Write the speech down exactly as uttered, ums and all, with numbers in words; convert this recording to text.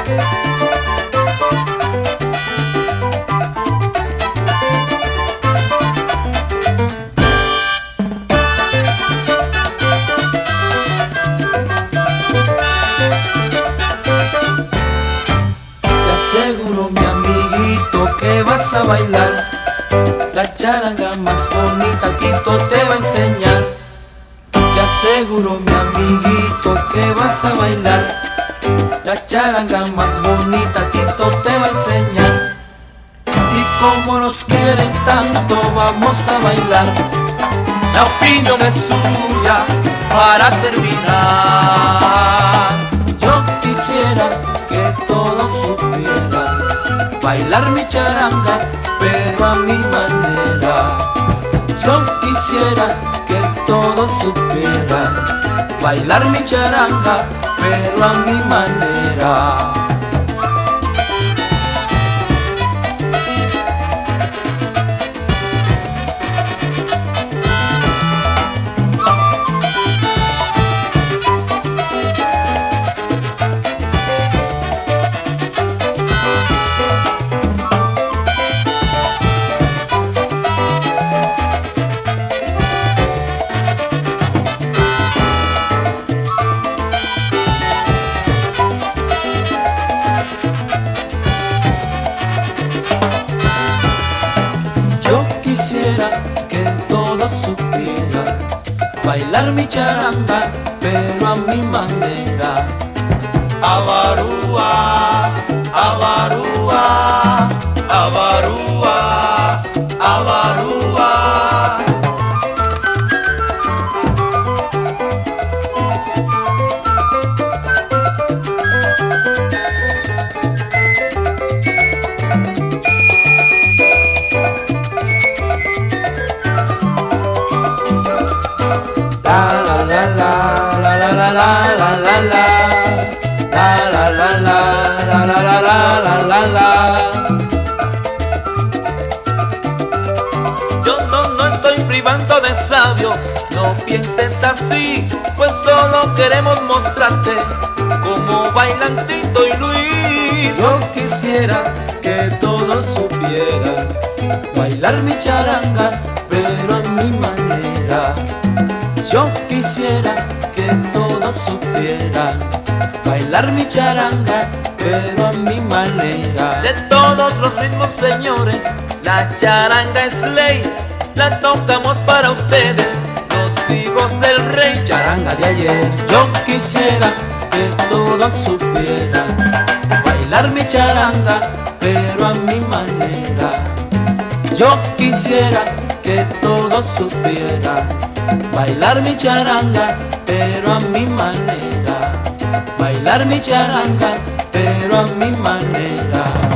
Seguro, mi amiguito, que vas a bailar la charanga más bonita, Tito te va a enseñar. Te aseguro, mi amiguito, que vas a bailar la charanga más bonita, Tito te va a enseñar. Y como nos quieren tanto, vamos a bailar. La opinión es suya para terminar. Yo quisiera que todos supieran bailar mi charanga, pero a mi manera. Yo quisiera que todos supieran bailar mi charanga, pero a mi manera. Quisiera que todos supieran bailar mi charanga, pero a mi manera. Avarúa, avarúa, avarúa, avarúa. La la la la la la la la la la la la la la la. Yo no, no estoy privando de sabio, no pienses así, pues solo queremos mostrarte cómo bailan Tito y Luis. Yo quisiera que todos supieran bailar mi charanga, pero a mi manera. Yo quisiera que todos supieran bailar mi charanga, pero a mi manera. De todos los ritmos, señores, la charanga es ley. La tocamos para ustedes, los hijos del rey. Charanga de ayer. Yo quisiera que todos supieran bailar mi charanga, pero a mi manera. Yo quisiera que todos supieran bailar mi charanga, pero a mi manera. Bailar mi charanga, pero a mi manera.